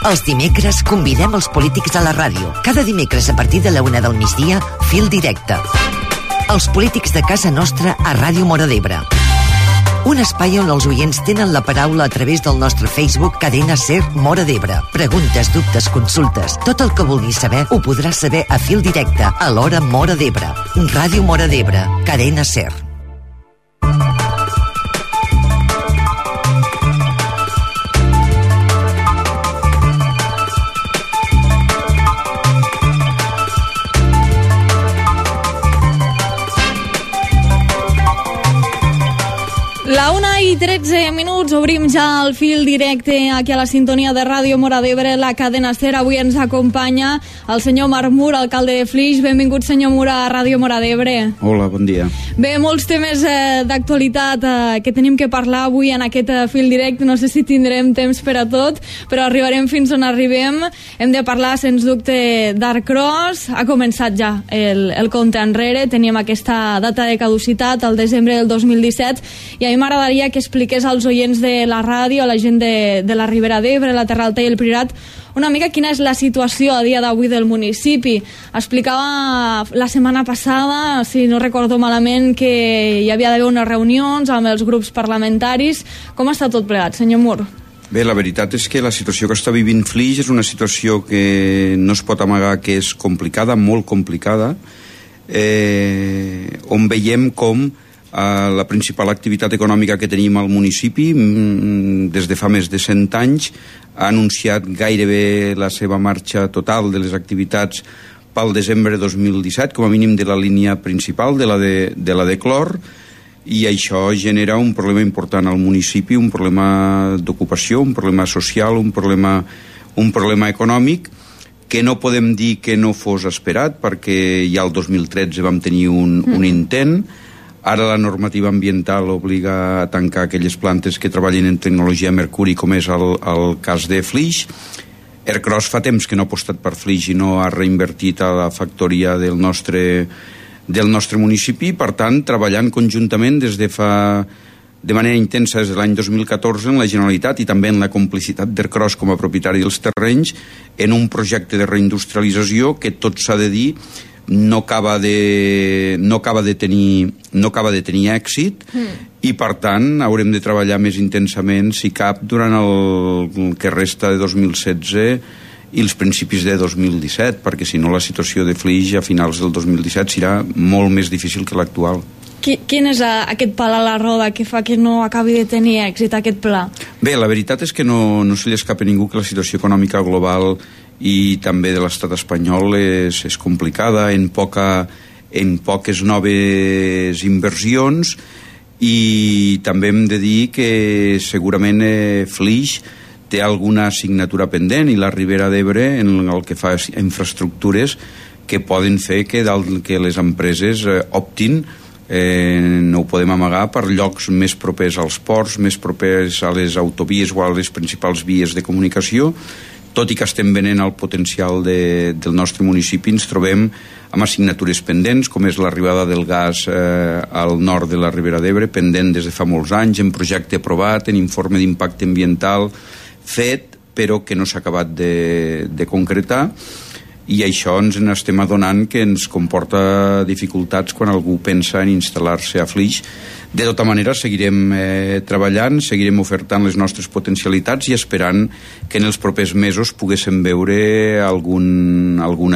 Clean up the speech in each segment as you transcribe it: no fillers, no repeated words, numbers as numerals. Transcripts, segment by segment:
Els dimecres convidem els polítics a la ràdio. Cada dimecres a partir de la 1 del migdia, Fil Directe. Els polítics de casa nostra a Ràdio Móra d'Ebre. Un espai on els oients tenen la paraula a través del nostre Facebook Cadena SER Móra d'Ebre. Preguntes, dubtes, consultes, tot el que vulguis saber ho podràs saber a Fil Directe a l'hora Móra d'Ebre. Ràdio Móra d'Ebre, Cadena SER. La 1:13, obrim ja el Fil Directe aquí a la sintonia de Ràdio Móra d'Ebre, la cadena SER. Avui ens acompanya el senyor Marc Mur, alcalde de Flix. Benvingut, senyor Mur, a Ràdio Móra d'Ebre. Hola, bon dia. Bé, molts temes d'actualitat que tenim que parlar avui en aquest Fil Directe. No sé si tindrem temps per a tot, però arribarem fins on arribem. Hem de parlar, sens dubte, d'Arcros. Ha començat ja el compte enrere. Teníem aquesta data de caducitat, al desembre del 2017, i a mi m'agradaria que expliqués als oients de la ràdio, a la gent de la Ribera d'Ebre, la Terra Alta i el Priorat, una mica quina és la situació a dia d'avui del municipi. Explicava la setmana passada, si no recordo malament, que hi havia d'haver unes reunions amb els grups parlamentaris. Com està tot plegat, senyor Mur? Bé, la veritat és que la situació que està vivint Flix és una situació que no es pot amagar, que és complicada, molt complicada, on veiem com la principal activitat econòmica que tenim al municipi des de fa més de 100 anys ha anunciat gairebé la seva marxa total de les activitats pel desembre de 2017, com a mínim de la línia principal, de la de clor, i això genera un problema important al municipi, un problema d'ocupació, un problema social, un problema econòmic, que no podem dir que no fos esperat, perquè ja el 2013 vam tenir un intent. Ara la normativa ambiental obliga a tancar aquelles plantes que treballen en tecnologia mercuri, com és el cas de Flix. Ercros fa temps que no ha apostat per Flix i no ha reinvertit a la factoria del nostre municipi. Per tant, treballant conjuntament de manera intensa des de l'any 2014 en la Generalitat i també en la complicitat d'Ercros com a propietari dels terrenys en un projecte de reindustrialització que, tot s'ha de dir, no acaba de tenir èxit, i per tant haurem de treballar més intensament, si cap, durant el que resta de 2016 i els principis de 2017, perquè si no la situació de Flix a finals del 2017 serà molt més difícil que l'actual. Quin és aquest pal a la roda que fa que no acabi de tenir èxit aquest pla? Bé, la veritat és que no se li escapa a ningú que la situació econòmica global i també de l'estat espanyol és complicada, en poques noves inversions, i també hem de dir que segurament Flix té alguna assignatura pendent, i la Ribera d'Ebre, en el que fa a infraestructures, que poden fer que les empreses optin, no ho podem amagar, per llocs més propers als ports, més propers a les autovies o a les principals vies de comunicació. Tot i que estem venent el potencial del nostre municipi, ens trobem amb assignatures pendents, com és l'arribada del gas al nord de la Ribera d'Ebre, pendent des de fa molts anys, en projecte aprovat, en informe d'impacte ambiental fet, però que no s'ha acabat de concretar, i això ens n'estem adonant que ens comporta dificultats quan algú pensa en instal·lar-se a Flix. De tota manera, seguirem treballant, seguirem ofertant les nostres potencialitats i esperant que en els propers mesos poguéssim veure alguna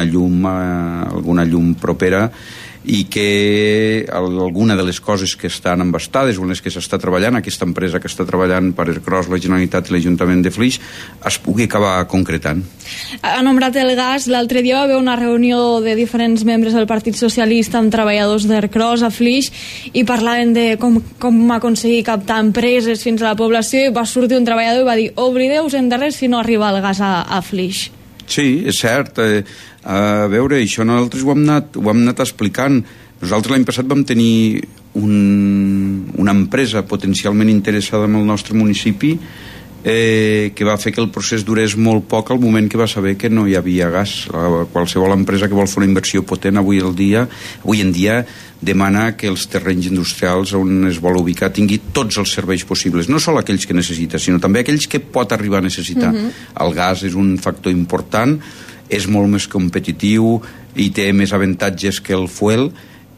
llum propera, i que alguna de les coses que estan embastades o en les que s'està treballant, aquesta empresa que està treballant per Ercros, la Generalitat i l'Ajuntament de Flix, es pugui acabar concretant. Ha nombrat el gas. L'altre dia va haver una reunió de diferents membres del Partit Socialista amb treballadors d'Ercros a Flix i parlaven de com aconseguir captar empreses fins a la població, i va sortir un treballador i va dir: oblideu-vos de res si no arriba el gas a Flix. Sí, és cert. A veure, això nosaltres ho hem anat explicant. Nosaltres l'any passat vam tenir una empresa potencialment interessada en el nostre municipi que va fer que el procés durés molt poc al moment que va saber que no hi havia gas. Qualsevol empresa que vol fer una inversió potent avui en dia demana que els terrenys industrials on es vol ubicar tingui tots els serveis possibles, no sol aquells que necessita, sinó també aquells que pot arribar a necessitar. El gas és un factor important, és molt més competitiu i té més avantatges que el fuel,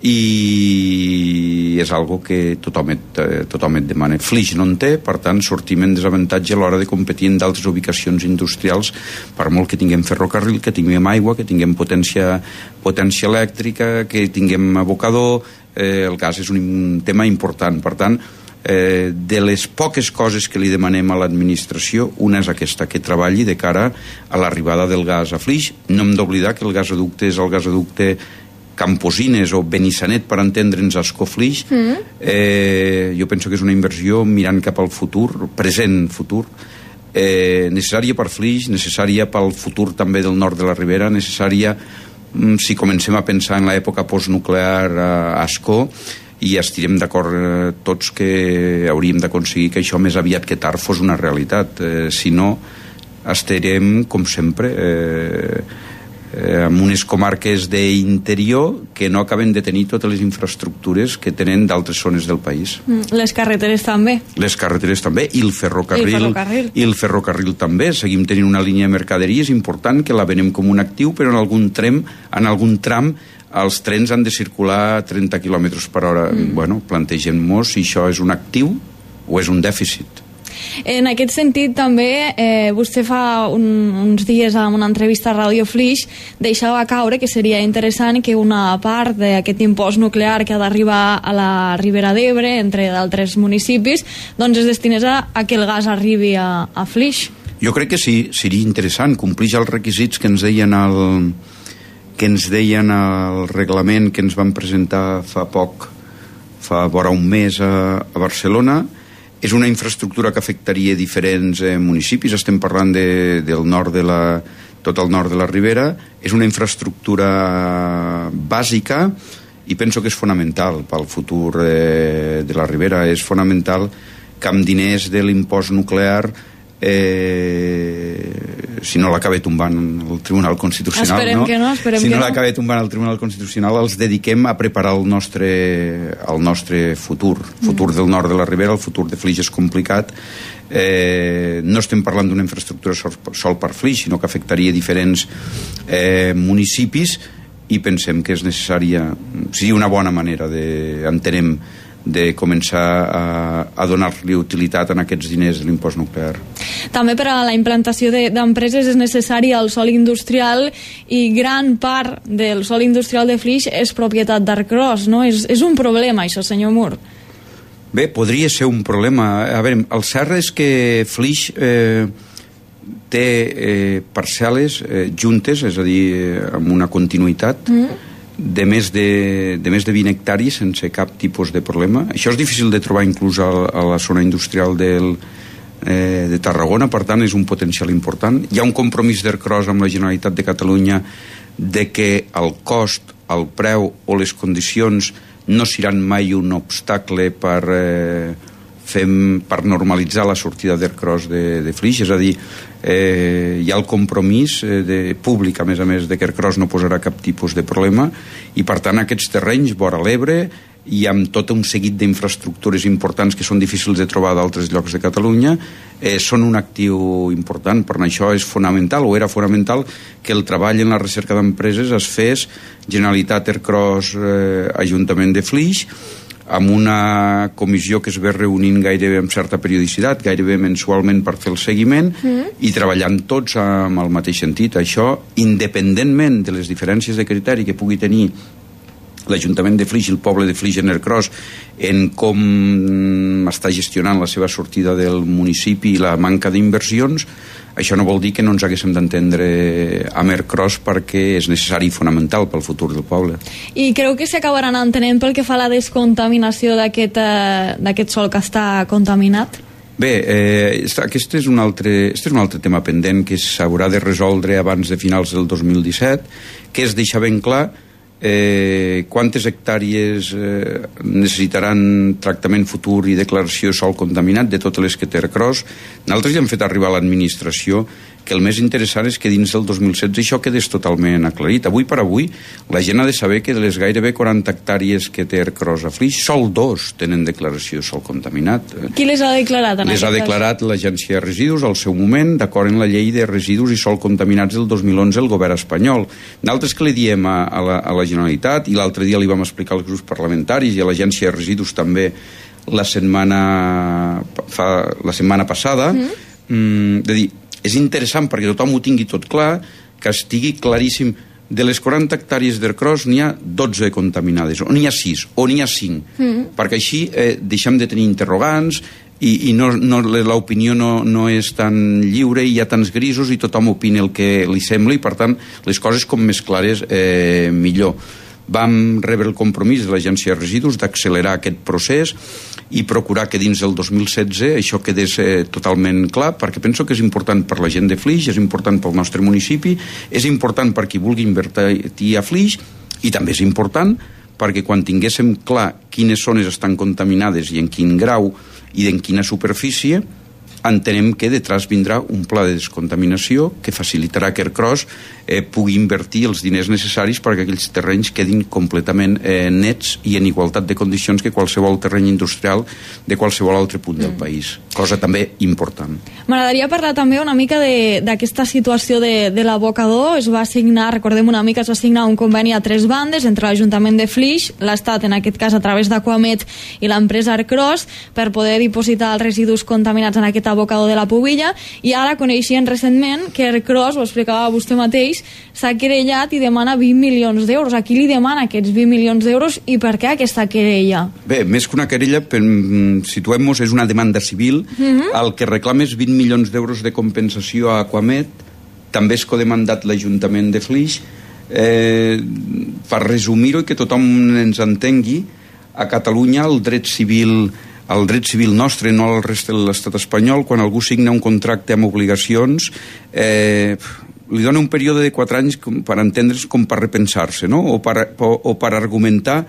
i és algo que tothom et demana. Flix no en té, per tant sortim en desavantatge a l'hora de competir en d'altres ubicacions industrials, per molt que tinguem ferrocarril, que tinguem aigua, que tinguem potència elèctrica, que tinguem abocador. El gas és un tema important. Per tant, de les poques coses que li demanem a l'administració, una és aquesta, que treballi de cara a l'arribada del gas a Flix. No hem d'oblidar que el gasoducte és el gasoducte Camposines o Benissanet, per entendre'ns, a Escoflix. Jo penso que és una inversió mirant cap al futur, present futur, necessària per Flix, necessària pel futur també del nord de la Ribera, necessària si comencem a pensar en l'època postnuclear a Ascó, i estirem d'acord tots que hauríem d'aconseguir que això més aviat que tard fos una realitat. Si no, estarem, com sempre, amb unes comarques d'interior que no acaben de tenir totes les infraestructures que tenen d'altres zones del país. Les carreteres també. Les carreteres també, i el ferrocarril també. Seguim tenint una línia de mercaderies important que la venem com un actiu, però en algun tram els trens han de circular a 30 km per hora. Bueno, plantegem-nos si això és un actiu o és un dèficit. En aquest sentit també vostè fa uns dies en una entrevista a Radio Flix deixava caure que seria interessant que una part d'aquest impost nuclear que ha d'arribar a la Ribera d'Ebre, entre d'altres municipis, doncs es destinés a que el gas arribi a Flix. Jo crec que sí, seria interessant complir els requisits que ens deien al reglament que ens van presentar fa vora un mes a Barcelona. És una infraestructura que afectaria diferents municipis. Estem parlant del nord tot el nord de la Ribera. És una infraestructura bàsica i penso que és fonamental pel futur de la Ribera. És fonamental que amb diners de l'impost nuclear, si no l'acaba tombant el Tribunal Constitucional, esperem si no l'acaba tombant el Tribunal Constitucional, els dediquem a preparar el nostre futur del nord de la Ribera. El futur de Flix és complicat. No estem parlant d'una infraestructura sol per Flix, sinó que afectaria diferents municipis, i pensem que és necessària, seria una bona manera entenem, de començar a donar-li utilitat en aquests diners de l'impost nuclear. També per a la implantació d'empreses és necessari el sòl industrial, i gran part del sòl industrial de Flix és propietat d'Arcros, no? És un problema, això, senyor Mur? Bé, podria ser un problema. A veure, el cert és que Flix té parcel·les juntes, és a dir, amb una continuïtat, de més de 20 hectàrees sense cap tipus de problema. Això és difícil de trobar inclús a la zona industrial de Tarragona, per tant és un potencial important. Hi ha un compromís d'Ercros amb la Generalitat de Catalunya de que el cost, el preu o les condicions no seran mai un obstacle per normalitzar la sortida d'Ercros de Flix. És a dir, hi ha el compromís públic, a més, de que Ercros no posarà cap tipus de problema, i per tant aquests terrenys vora l'Ebre i amb tot un seguit d'infraestructures importants que són difícils de trobar d'altres llocs de Catalunya, són un actiu important. Per això és fonamental, o era fonamental, que el treball en la recerca d'empreses es fes Generalitat, Ercros, Ajuntament de Flix, amb una comissió que es ve reunint gairebé amb certa periodicitat, gairebé mensualment, per fer el seguiment, i treballant tots amb el mateix sentit. Això, independentment de les diferències de criteri que pugui tenir l'Ajuntament de Flix i el poble de Flix en Ercros en com està gestionant la seva sortida del municipi i la manca d'inversions, això no vol dir que no ens haguéssim d'entendre amb Ercros, perquè és necessari i fonamental pel futur del poble. I creu que s'acabaran entenent pel que fa a la descontaminació d'aquest sòl que està contaminat? Bé, aquest és un altre tema pendent que s'haurà de resoldre abans de finals del 2017, que és deixar ben clar quantes hectàrees necessitaran tractament futur i declaració de sòl contaminat de totes les que té Ercros. Nosaltres ja hem fet arribar a l'administració que el més interessant és que dins del 2016 això quedés totalment aclarit. Avui per avui la gent ha de saber que de les gairebé 40 hectàrees que té Ercros a Flix, sol 2 tenen declaració de sòl contaminat. Qui les ha declarat? Les ha declarat l'Agència de Residus al seu moment, d'acord amb la llei de residus i sòl contaminats del 2011 el govern espanyol. Nosaltres que li diem a la Generalitat, i l'altre dia li vam explicar als grups parlamentaris i a l'Agència de Residus també la setmana passada, de dir, és interessant perquè tothom ho tingui tot clar, que estigui claríssim. De les 40 hectàrees d'Ercros n'hi ha 12 contaminades, o n'hi ha 6, o n'hi ha 5, perquè així deixem de tenir interrogants i l'opinió no és tan lliure i hi ha tants grisos i tothom opina el que li sembla i per tant les coses com més clares millor. Vam rebre el compromís de l'Agència de Residus d'accelerar aquest procés i procurar que dins del 2016 això quedés totalment clar, perquè penso que és important per la gent de Flix, és important pel nostre municipi, és important per qui vulgui invertir a Flix i també és important perquè quan tinguéssim clar quines zones estan contaminades i en quin grau i en quina superfície, entenem que detrás vindrà un pla de descontaminació que facilitarà que Ercros pugui invertir els diners necessaris perquè aquells terrenys quedin completament nets i en igualtat de condicions que qualsevol terreny industrial de qualsevol altre punt del país. Cosa també important. M'agradaria parlar també una mica d'aquesta situació de l'abocador. Es va signar, recordem una mica, es va signar un conveni a 3 bandes entre l'Ajuntament de Flix, l'Estat, en aquest cas a través d'Aquamet, i l'empresa Ercros, per poder dipositar els residus contaminats en aquest abocador de la Pubilla, i ara coneixien recentment que Ercros, ho explicava vostè mateix, s'ha querellat i demana 20 milions d'euros. A qui li demana aquests 20 milions d'euros i per què aquesta querella? Bé, més que una querella, situem-nos, és una demanda civil. El que reclama és 20 milions d'euros de compensació a Aquamet. També és codemandat l'Ajuntament de Flix. Per resumir-ho i que tothom ens entengui, a Catalunya el dret civil nostre, no el resta de l'estat espanyol, quan algú signa un contracte amb obligacions, li dona un període de 4 anys per entendre's, com per repensar-se, no? o per argumentar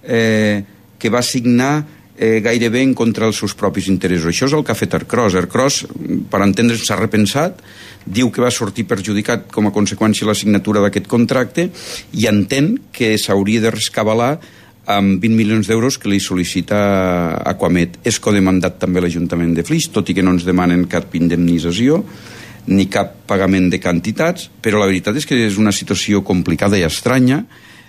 que va signar gairebé en contra dels seus propis interessos. Això és el que ha fet Ercros. Ercros, per entendre's, s'ha repensat, diu que va sortir perjudicat com a conseqüència de la signatura d'aquest contracte i entén que s'hauria de rescabalar amb 20 milions d'euros que li sol·licita Aquamet. És codemandat també l'Ajuntament de Flix, tot i que no ens demanen cap indemnització ni cap pagament de quantitats, però la veritat és que és una situació complicada i estranya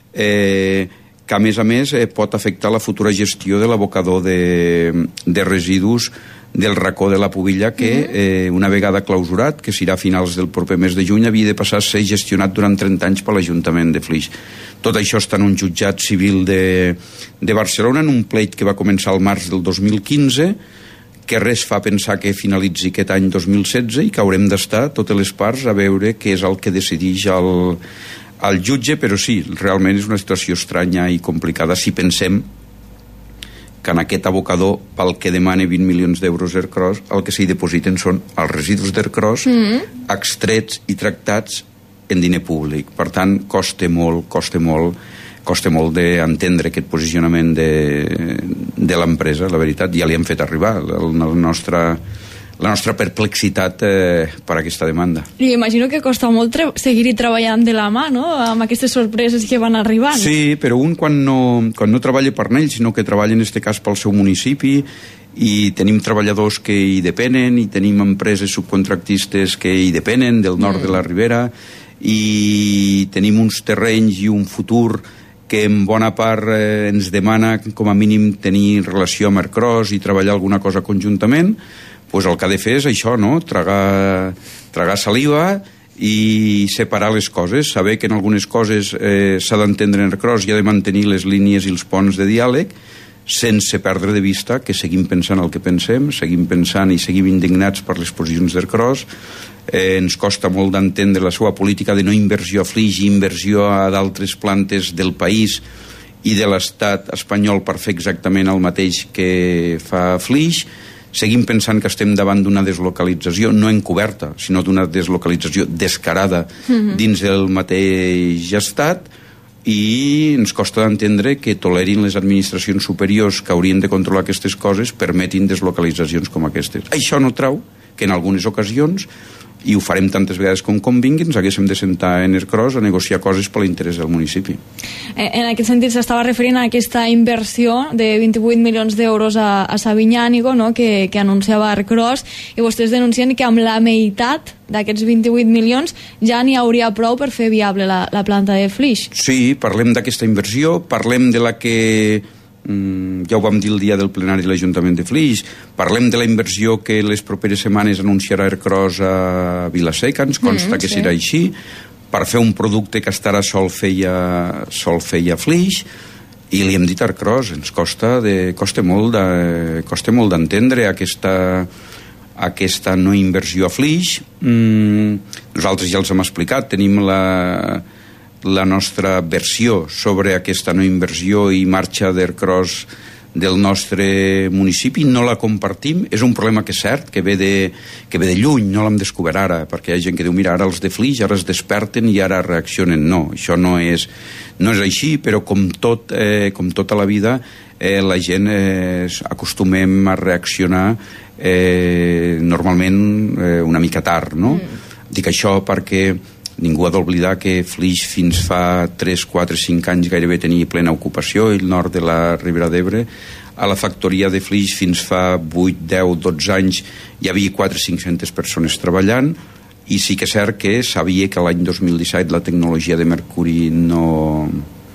que a més pot afectar la futura gestió de l'abocador de residus del racó de la Pubilla que una vegada clausurat, que serà a finals del proper mes de juny, havia de passar a ser gestionat durant 30 anys per l'Ajuntament de Flix. Tot això està en un jutjat civil de Barcelona, en un pleit que va començar al març del 2015, que res fa pensar que finalitzi aquest any 2016 i que haurem d'estar totes les parts a veure què és el que decideix el jutge, però sí, realment és una situació estranya i complicada si pensem que en aquest abocador, pel que demana 20 milions d'euros Ercros, el que s'hi depositen són els residus d'Ercros extrets i tractats en diner públic. Per tant, costa molt d'entendre aquest posicionament de l'empresa, la veritat. Ja li hem fet arribar la nostra perplexitat per aquesta demanda. I imagino que costa molt seguir-hi treballant de la mà, no?, amb aquestes sorpreses que van arribant. Sí, però un quan no treballa per ell, sinó que treballa en aquest cas pel seu municipi, i tenim treballadors que hi depenen, i tenim empreses subcontractistes que hi depenen del nord de la Ribera, i tenim uns terrenys i un futur que en bona part ens demana com a mínim tenir relació amb Ercros i treballar alguna cosa conjuntament, doncs el que ha de fer és això, no? Tragar saliva i separar les coses, saber que en algunes coses s'ha d'entendre en Ercros i ha de mantenir les línies i els ponts de diàleg sense perdre de vista que seguim pensant el que pensem, seguim pensant i seguim indignats per les posicions d'Ercros. Ens costa molt d'entendre la seva política de no inversió a Flix i inversió a d'altres plantes del país i de l'estat espanyol per fer exactament el mateix que fa Flix. Seguim pensant que estem davant d'una deslocalització no encoberta, sinó d'una deslocalització descarada dins del mateix estat. i ens costa d'entendre que tolerin les administracions superiors que haurien de controlar aquestes coses, permetin deslocalitzacions com aquestes. Això no trau que en algunes ocasions, i ho farem tantes vegades com convingui, ens haguéssim de sentar en ERCROS a negociar coses per l'interès del municipi. En aquest sentit s'estava referint a aquesta inversió de 28 milions d'euros a Sabinyànigo, no?, que anunciava ERCROS, i vostès denuncien que amb la meitat d'aquests 28 milions ja n'hi hauria prou per fer viable la planta de Flix. Sí, parlem d'aquesta inversió, parlem de la que ja ho vam dir el dia del plenari de l'Ajuntament de Flix, parlem de la inversió que les properes setmanes anunciarà ERCROS a Vila-seca, ens consta que serà així, per fer un producte que estarà sol feia Flix, i li hem dit a ERCROS, ens costa molt d'entendre aquesta no inversió a Flix. Nosaltres ja els hem explicat, tenim la nostra versió sobre aquesta no inversió i marxa d'ERCROS del nostre municipi, no la compartim. És un problema que és cert, que ve de lluny, no l'hem descobert ara, perquè hi ha gent que diu, mira, ara els de Flix ara es desperten i ara reaccionen. No, això no és així, però com tota la vida, la gent acostumem a reaccionar normalment una mica tard, no? Dic això perquè ningú ha d'oblidar que Flix fins fa 3, 4, 5 anys gairebé tenia plena ocupació, i el nord de la Ribera d'Ebre. A la factoria de Flix fins fa 8, 10, 12 anys hi havia 400-500 persones treballant, i sí que és cert que sabia que l'any 2017 la tecnologia de mercuri no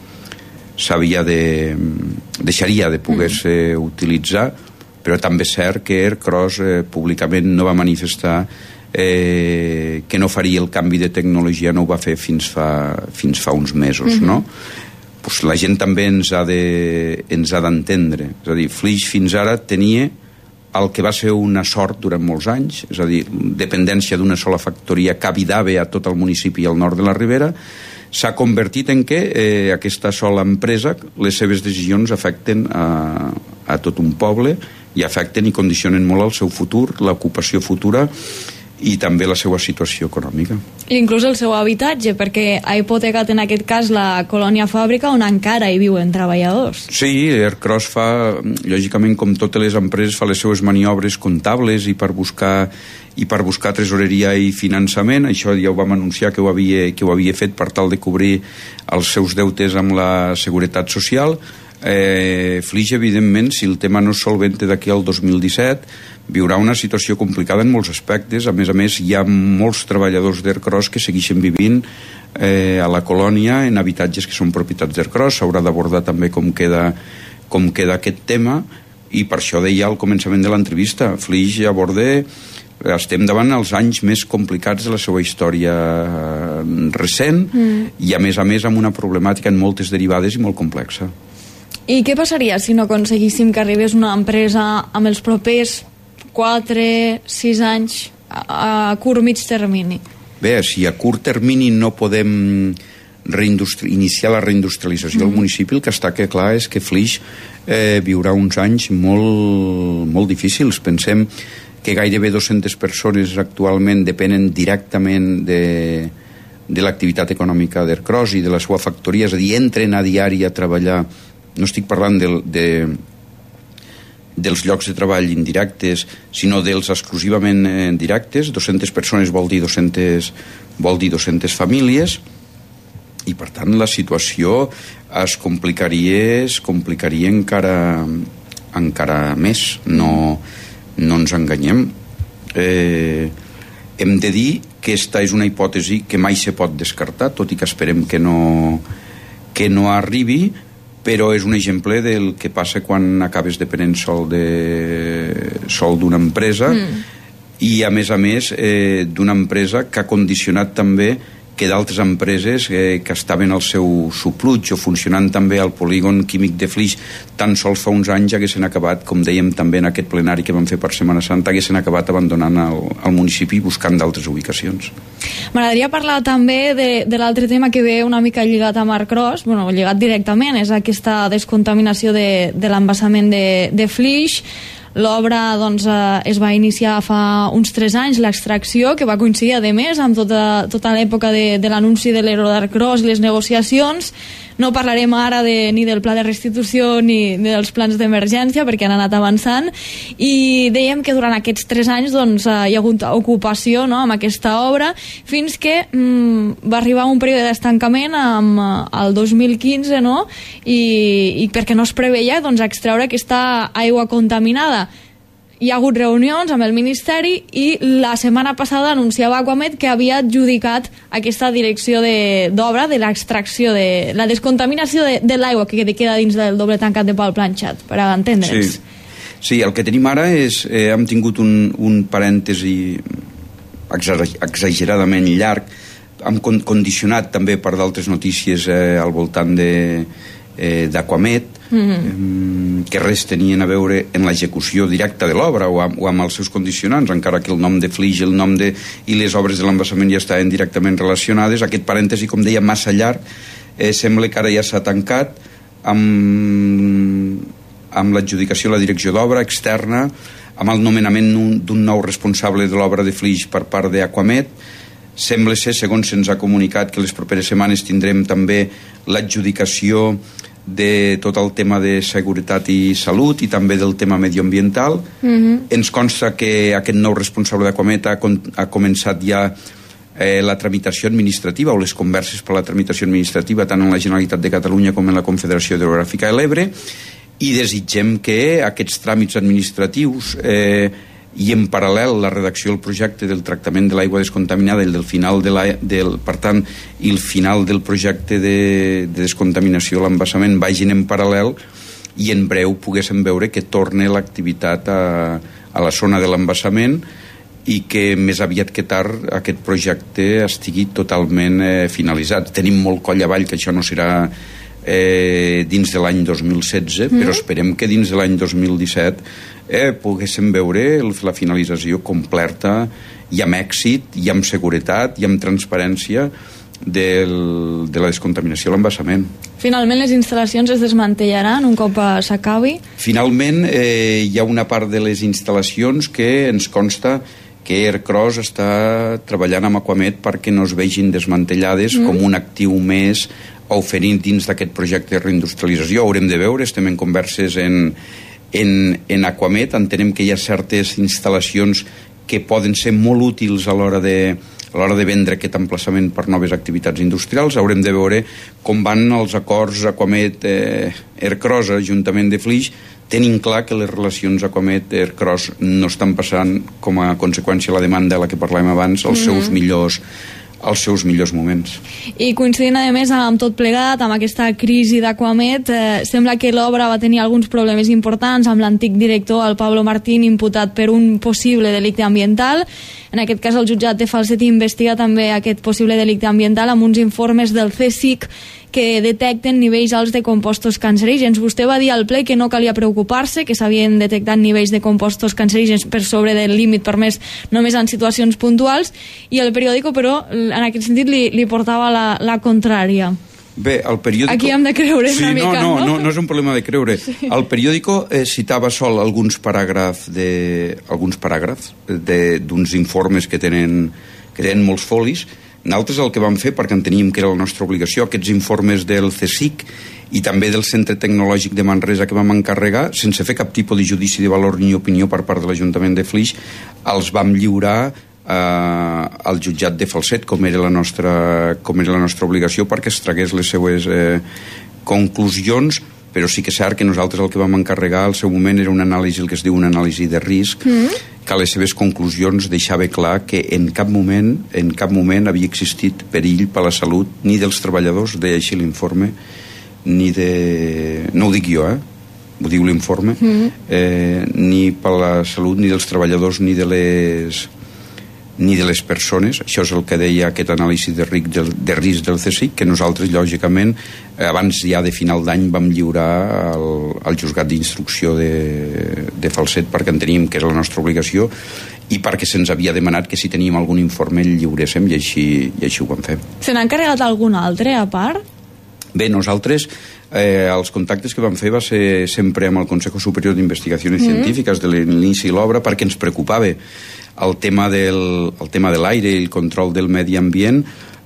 deixaria de poder-se utilitzar, però també és cert que ERCROS públicament no va manifestar que no faria el canvi de tecnologia, no ho va fer fins fa uns mesos, no? Pues la gent també ens ha d'entendre. És a dir, Flix fins ara tenia el que va ser una sort durant molts anys, és a dir, dependència d'una sola factoria que habitava a tot el municipi al nord de la Ribera. S'ha convertit en que aquesta sola empresa, les seves decisions afecten a tot un poble i afecten i condicionen molt el seu futur, l'ocupació futura i també la seva situació econòmica. I inclús el seu habitatge, perquè ha hipotecat en aquest cas la colònia fàbrica on encara hi viuen treballadors. Sí, ERCROS fa, lògicament com totes les empreses, fa les seues maniobres comptables i per buscar tresoreria i finançament. Això ja ho vam anunciar que ho havia fet per tal de cobrir els seus deutes amb la Seguretat Social. Flix, evidentment, si el tema no es solventa d'aquí al 2017, viurà una situació complicada en molts aspectes. A més, hi ha molts treballadors d'ERCROS que segueixen vivint a la colònia en habitatges que són propietats d'ERCROS. S'haurà d'abordar també com queda aquest tema, i per això deia al començament de l'entrevista, Flix estem davant els anys més complicats de la seva història recent, i a més amb una problemàtica en moltes derivades i molt complexa. I què passaria si no aconseguíssim que arribés una empresa amb els propers 4, 6 anys a curt mig termini? Bé, si a curt termini no podem iniciar la reindustrialització del municipi, el que està clar és que Flix viurà uns anys molt, molt difícils. Pensem que gairebé 200 persones actualment depenen directament de l'activitat econòmica d'ERCROS i de la seva factoria, és a dir, entren a diari a treballar. No estic parlant dels llocs de treball indirectes, sinó dels exclusivament directes. 200 persones vol dir 200 famílies, i per tant la situació es complicaria encara més. No ens enganyem. Hem de dir que aquesta és una hipòtesi que mai se pot descartar, tot i que esperem que no arribi, però és un exemple del que passa quan acabes depenent sol d'una empresa, i a més d'una empresa que ha condicionat també que d'altres empreses que estaven al seu supluig o funcionant també al polígon químic de Flix tan sols fa uns anys haguessin acabat, com dèiem també en aquest plenari que vam fer per Setmana Santa, haguessin acabat abandonant el municipi buscant d'altres ubicacions. M'agradaria parlar també de l'altre tema que ve una mica lligat amb ERCROS, lligat directament, és aquesta descontaminació de l'embassament de Flix. L'obra es va iniciar fa uns 3 anys, l'extracció, que va coincidir a més amb tota l'època de l'anunci de l'ERO d'ERCROS i les negociacions. No parlarem ara ni del pla de restitució ni dels plans d'emergència, perquè han anat avançant, i dèiem que durant aquests 3 anys doncs, hi ha hagut ocupació, no?, amb aquesta obra, fins que va arribar un període d'estancament el 2015, no?, i perquè no es preveia doncs, extreure aquesta aigua contaminada. Hi ha hagut reunions amb el Ministeri i la setmana passada anunciava Aquamed que havia adjudicat aquesta direcció d'obra de l'extracció, de la descontaminació de l'aigua que queda dins del doble tancat de Pal Planxat, per entendre'ns. Sí, el que tenim ara és... hem tingut un parèntesi exageradament llarg, hem condicionat també per d'altres notícies al voltant d'Aquamed, que res tenien a veure en l'execució directa de l'obra o amb els seus condicionants, encara que el nom de Flix i les obres de l'embassament ja estaven directament relacionades. Aquest parèntesi, com deia, massa llarg, sembla que ara ja s'ha tancat amb l'adjudicació a la direcció d'obra externa, amb el nomenament d'un nou responsable de l'obra de Flix per part d'Aquamed. Sembla ser, segons se'ns ha comunicat, que les properes setmanes tindrem també l'adjudicació de tot el tema de seguretat i salut i també del tema medioambiental. Ens consta que aquest nou responsable d'Aquamed ha començat ja la tramitació administrativa o les converses per la tramitació administrativa tant en la Generalitat de Catalunya com en la Confederació Hidrogràfica de l'Ebre, i desitgem que aquests tràmits administratius i en paral·lel la redacció del projecte del tractament de l'aigua descontaminada i del final per tant, i el final del projecte de descontaminació a l'embassament vagin en paral·lel i en breu poguéssim veure que torna l'activitat a la zona de l'embassament i que més aviat que tard aquest projecte estigui totalment finalitzat. Tenim molt coll avall que això no serà dins de l'any 2016, però esperem que dins de l'any 2017 poguéssim veure la finalització completa i amb èxit, i amb seguretat, i amb transparència de la descontaminació a l'embassament. Finalment les instal·lacions es desmantellaran un cop s'acabi? Finalment hi ha una part de les instal·lacions que ens consta que Ercros està treballant amb Aquamed perquè no es vegin desmantellades com un actiu més oferint dins d'aquest projecte de reindustrialització. Haurem de veure, estem en converses en Aquamed, entenem que hi ha certes instal·lacions que poden ser molt útils a l'hora de vendre aquest emplaçament per noves activitats industrials. Haurem de veure com van els acords Aquamed-Ercros, Ajuntament de Flix, tenint clar que les relacions Aquamed-Ercros no estan passant com a conseqüència de la demanda a la que parlàvem abans els seus millors moments. I coincidint a més amb tot plegat, amb aquesta crisi d'Aquamed, sembla que l'obra va tenir alguns problemes importants amb l'antic director, el Pablo Martín, imputat per un possible delicte ambiental. En aquest cas el jutjat de Falset investiga també aquest possible delicte ambiental amb uns informes del CSIC que detecten nivells alts de compostos cancerígens. Vostè va dir al ple que no calia preocupar-se, que s'havien detectat nivells de compostos cancerígens per sobre del límit permès només en situacions puntuals, i el periòdico, però, en aquest sentit li portava la contrària. Bé, el periòdico... Aquí hem de creure una mica, no? No és un problema de creure. Sí. El periòdico citava sol alguns paràgrafs d'uns informes que tenen molts folis. Nosaltres el que vam fer, perquè enteníem que era la nostra obligació, aquests informes del CSIC i també del Centre Tecnològic de Manresa que vam encarregar, sense fer cap tipus de judici de valor ni opinió per part de l'Ajuntament de Flix, els vam lliurar al jutjat de Falset, com era la nostra obligació, perquè es tragués les seues conclusions. Però sí que és cert que nosaltres el que vam encarregar al seu moment era una anàlisi, el que es diu una anàlisi de risc, que a les seves conclusions deixava clar que en cap moment havia existit perill per a la salut ni dels treballadors, deia així l'informe, ni de... no ho dic jo, ho diu l'informe, ni per a la salut ni dels treballadors ni de les persones. Això és el que deia aquest anàlisi de risc del CSIC, que nosaltres, lògicament, abans ja de final d'any vam lliurar al juzgat d'instrucció de Falset, perquè enteníem que era la nostra obligació i perquè se'ns havia demanat que si teníem algun informe el lliuréssim, i així ho vam fer. Se n'ha encarregat algun altre a part? Bé, nosaltres els contactes que vam fer va ser sempre amb el Consejo Superior d'Investigacions Científiques de l'inici de l'obra, perquè ens preocupava el tema de l'aire i el control del medi ambient.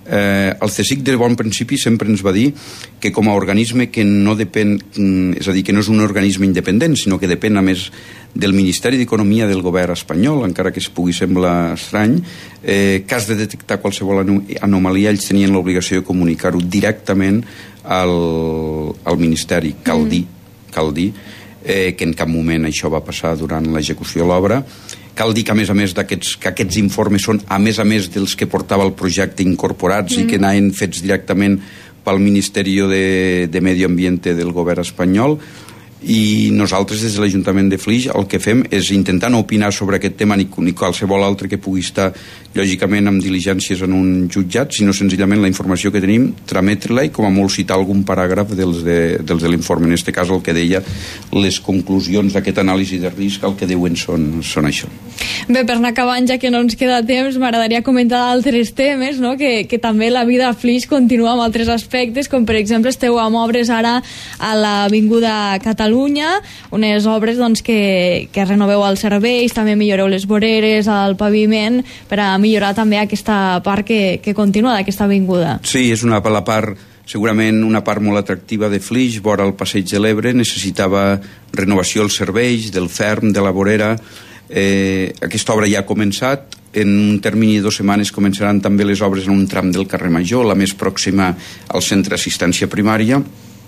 El CSIC de bon principi sempre ens va dir que com a organisme que no depèn, és a dir, que no és un organisme independent, sinó que depèn a més del Ministeri d'Economia del govern espanyol, encara que es pugui semblar estrany, cas de detectar qualsevol anomalia, ells tenien l'obligació de comunicar-ho directament al Ministeri. Cal dir que en cap moment això va passar durant l'execució de l'obra. Cal dir que, a més que aquests informes són, a més dels que portava el projecte incorporats i que anaven fets directament pel Ministeri de Medi Ambient del govern espanyol, i nosaltres des de l'Ajuntament de Flix el que fem és intentar no opinar sobre aquest tema ni qualsevol altre que pugui estar lògicament amb diligències en un jutjat, sinó senzillament la informació que tenim, trametre-la i com a molt citar algun paràgraf dels de l'informe. En aquest cas el que deia les conclusions d'aquest anàlisi de risc el que diuen són això. Bé, per anar acabant, ja que no ens queda temps, m'agradaria comentar altres temes, no? que també la vida a Flix continua amb altres aspectes, com per exemple esteu amb obres ara a l'Avinguda Catalunya, unes obres doncs, que renoveu els serveis, també milloreu les voreres, el paviment, per a millorar també aquesta part que continua d'aquesta avinguda. Sí, és una part, segurament una part molt atractiva de Flix, vora el passeig de l'Ebre, necessitava renovació dels serveis, del ferm, de la vorera. Aquesta obra ja ha començat, en un termini de 2 setmanes començaran també les obres en un tram del carrer Major, la més pròxima al centre d'assistència primària.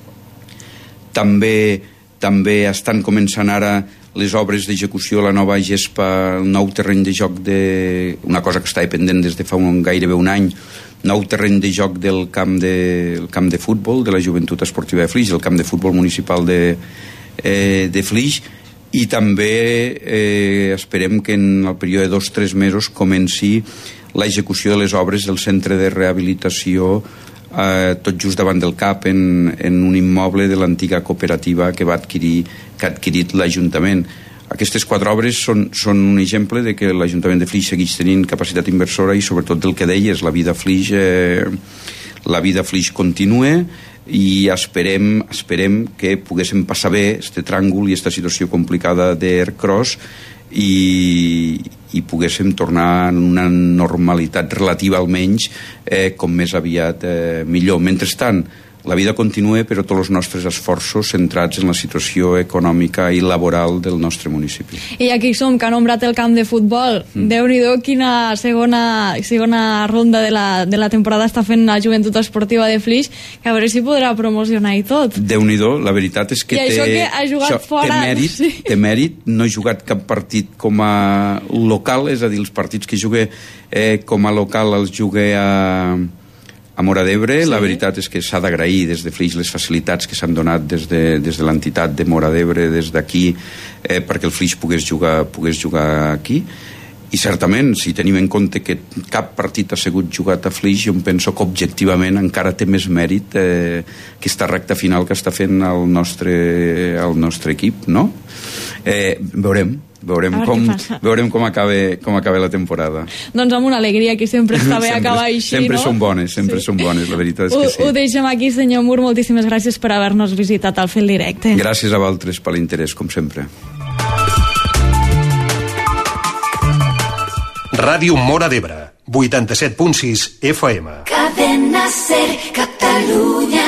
També estan començant ara les obres d'execució, la nova gespa, el nou terreny de joc, una cosa que estava pendent des de fa gairebé un any, nou terreny de joc del camp de futbol de la Joventut Esportiva de Flix, el camp de futbol municipal de Flix, i també esperem que en el període de 2 o 3 mesos comenci l'execució de les obres del centre de rehabilitació tot just davant del CAP, en un immoble de l'antiga cooperativa que ha adquirit l'Ajuntament. Aquestes 4 obres són un exemple de que l'Ajuntament de Flix segueix tenint capacitat inversora i sobretot del que deies, la vida a Flix continua, i esperem que poguéssim passar bé este tràngol i esta situació complicada d'Aircross i poguéssim tornar a una normalitat relativa almenys com més aviat millor. Mentrestant, la vida continua, però tots els nostres esforços centrats en la situació econòmica i laboral del nostre municipi. I aquí som, que ha nombrat el camp de futbol. Déu-n'hi-do, quina segona ronda de la temporada està fent la Joventut Esportiva de Flix, que a veure si podrà promocionar i tot. Déu-n'hi-do, la veritat és que I això que ha jugat fora... Té mèrit, no he jugat cap partit com a local, és a dir, els partits que jugué com a local els jugué a Móra d'Ebre. Sí. La veritat és que s'ha d'agrair des de Flix les facilitats que s'han donat des de l'entitat de Móra d'Ebre, des d'aquí, perquè el Flix pogués jugar aquí. I certament, si tenim en compte que cap partit ha sigut jugat a Flix, jo em penso que objectivament encara té més mèrit aquesta recta final que està fent el nostre equip, no? Veurem com acaba la temporada. Doncs amb una alegria, que sempre està bé acabar així, sempre no? Sempre són bones, la veritat és que sí. Ho deixem aquí, senyor Mur, moltíssimes gràcies per haver-nos visitat al Fil Directe. Gràcies a vosaltres per l'interès, com sempre. Ràdio Móra d'Ebre, 87.6 FM. Cadena Ser, Catalunya.